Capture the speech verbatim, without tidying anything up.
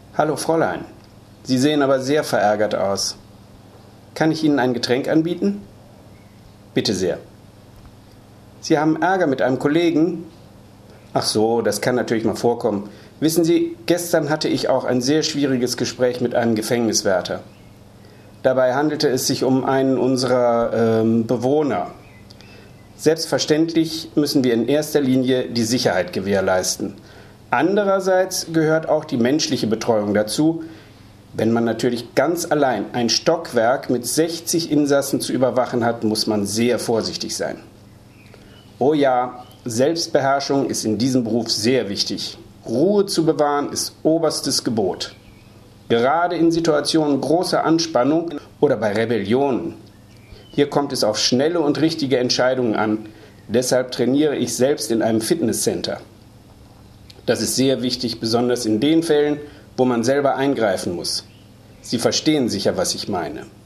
Hallo Fräulein, Sie sehen aber sehr verärgert aus. Kann ich Ihnen ein Getränk anbieten? Bitte sehr. Sie haben Ärger mit einem Kollegen? Ach so, das kann natürlich mal vorkommen. Wissen Sie, gestern hatte ich auch ein sehr schwieriges Gespräch mit einem Gefängniswärter. Dabei handelte es sich um einen unserer ähm, Bewohner. Selbstverständlich müssen wir in erster Linie die Sicherheit gewährleisten. Andererseits gehört auch die menschliche Betreuung dazu. Wenn man natürlich ganz allein ein Stockwerk mit sechzig Insassen zu überwachen hat, muss man sehr vorsichtig sein. Oh ja, Selbstbeherrschung ist in diesem Beruf sehr wichtig. Ruhe zu bewahren ist oberstes Gebot. Gerade in Situationen großer Anspannung oder bei Rebellionen. Hier kommt es auf schnelle und richtige Entscheidungen an. Deshalb trainiere ich selbst in einem Fitnesscenter. Das ist sehr wichtig, besonders in den Fällen, wo man selber eingreifen muss. Sie verstehen sicher, was ich meine.